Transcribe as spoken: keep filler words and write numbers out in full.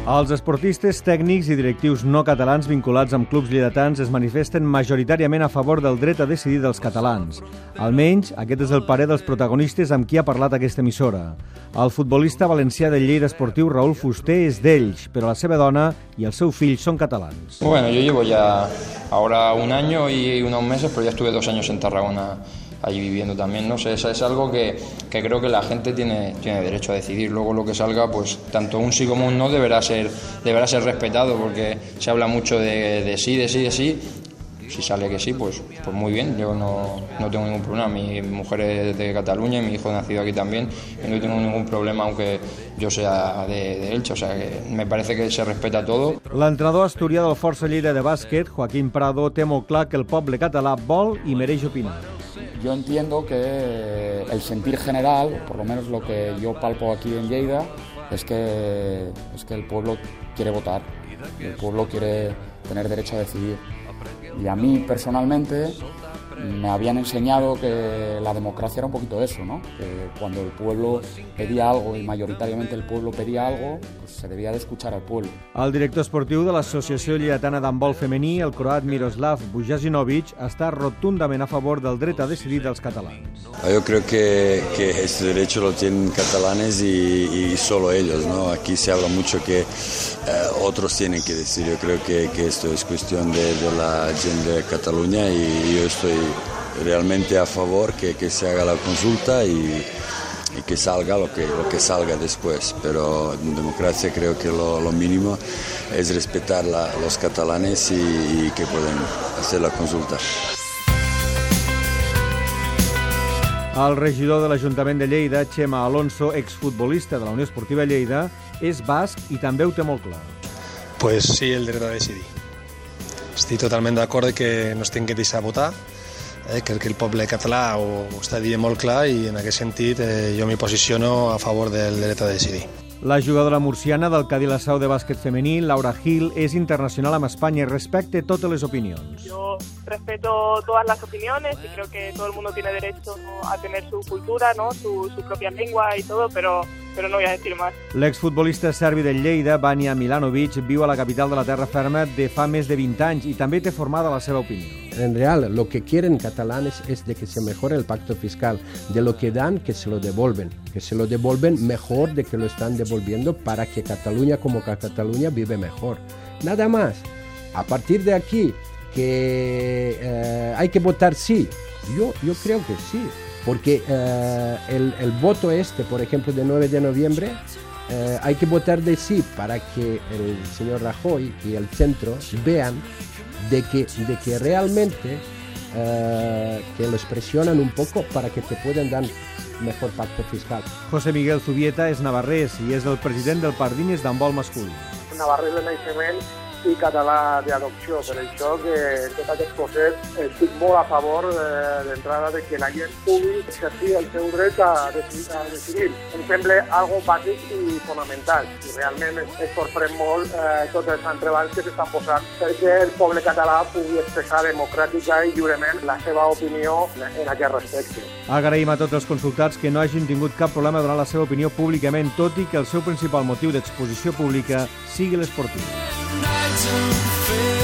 Els esportistes, tècnics i directius no catalans vinculats amb clubs lleidatans es manifesten majoritàriament a favor del dret a decidir dels catalans. Almenys, aquest és el parer dels protagonistes amb qui ha parlat aquesta emissora. El futbolista valencià del Lleida Esportiu, Raúl Fuster, és d'ells, però la seva dona i el seu fill són catalans. Bueno, yo llevo ya ahora un año y unos meses, pero ya estuve dos años en Tarragona allí viviendo también, no sé, es algo que, que creo que la gente tiene, tiene derecho a decidir. Luego lo que salga, pues tanto un sí como un no deberá ser, deberá ser respetado, porque se habla mucho de, de sí, de sí, de sí. Si sale que sí, pues, pues muy bien, yo no, no tengo ningún problema. Mi mujer es de Cataluña y mi hijo nacido aquí también, y no tengo ningún problema aunque yo sea de, de Elche, o sea que me parece que se respeta todo. L'entrenador asturià del Força Lleida de bàsquet, Joaquín Prado, té molt clar que el poble català vol i mereix opinar. Yo entiendo que el sentir general, por lo menos lo que yo palpo aquí en Lleida, es que, es que el pueblo quiere votar, el pueblo quiere tener derecho a decidir. Y a mí personalmente me habían enseñado que la democracia era un poquito eso, ¿no? Que cuando el pueblo pedía algo y mayoritariamente el pueblo pedía algo, pues se debía de escuchar al pueblo. El director esportiu de l'Associació Lleidatana d'Handbol Femení, el croat Miroslav Bujasinovic, està rotundament a favor del dret a decidir dels catalans. Yo creo que, que este derecho lo tienen catalanes y, y solo ellos, ¿no? Aquí se habla mucho que eh, otros tienen que decidir. Yo creo que, que esto es cuestión de, de la gente de Cataluña y yo estoy realmente a favor que, que se haga la consulta y, y que salga lo que, lo que salga después. Pero en democracia creo que lo, lo mínimo es respetar a los catalanes y, y que pueden hacer la consulta. El regidor de l'Ajuntament de Lleida, Chema Alonso, exfutbolista de la Unió Esportiva Lleida, és basc i també ho té molt clar. Pues sí, el dret a decidir. Estic totalment d'acord que no es tingui que deixar votar. Eh, crec que el poble català ho, ho està dient molt clar i en aquest sentit eh, jo m'hi posiciono a favor del dret a decidir. La jugadora murciana del Cadí-Lasau de bàsquet femení, Laura Gil, és internacional amb Espanya i respecta totes les opinions. Yo respeto todas las opiniones y creo que todo el mundo tiene derecho a tener su cultura, ¿no? su, su propia lengua y todo, pero, pero no voy a decir más. L'exfutbolista serbi del Lleida, Vanja Milanovic, viu a la capital de la terra ferma de fa més de vint anys i també té formada la seva opinió. En real, lo que quieren catalanes es de que se mejore el pacto fiscal, de lo que dan, que se lo devuelven, que se lo devuelven mejor de que lo están devolviendo para que Cataluña como Cataluña vive mejor. Nada más. A partir de aquí, que eh, hay que votar sí, yo, yo creo que sí, porque eh, el, el voto este, por ejemplo, de nueve de noviembre, eh, hay que votar de sí para que el señor Rajoy y el centro vean de que, de que realmente eh, que los presionan un poco para que te puedan dar mejor pacto fiscal. José Miguel Zubieta és navarrès i és el president del Pardines d'handbol masculí. Navarrès de naixement i català d'adopció, per això que tot aquest procés estic molt a favor d'entrada de que la gent pugui exercir el seu dret a decidir. A decidir. Em sembla algo bàsic i fonamental i realment es sorprèn molt eh, tots els entrebancs que s'estan posant perquè el poble català pugui expressar democràtica i lliurement la seva opinió en aquest respecte. Agraïm a tots els consultats que no hagin tingut cap problema a donar la seva opinió públicament, tot i que el seu principal motiu d'exposició pública sigui l'esportiu. Don't feel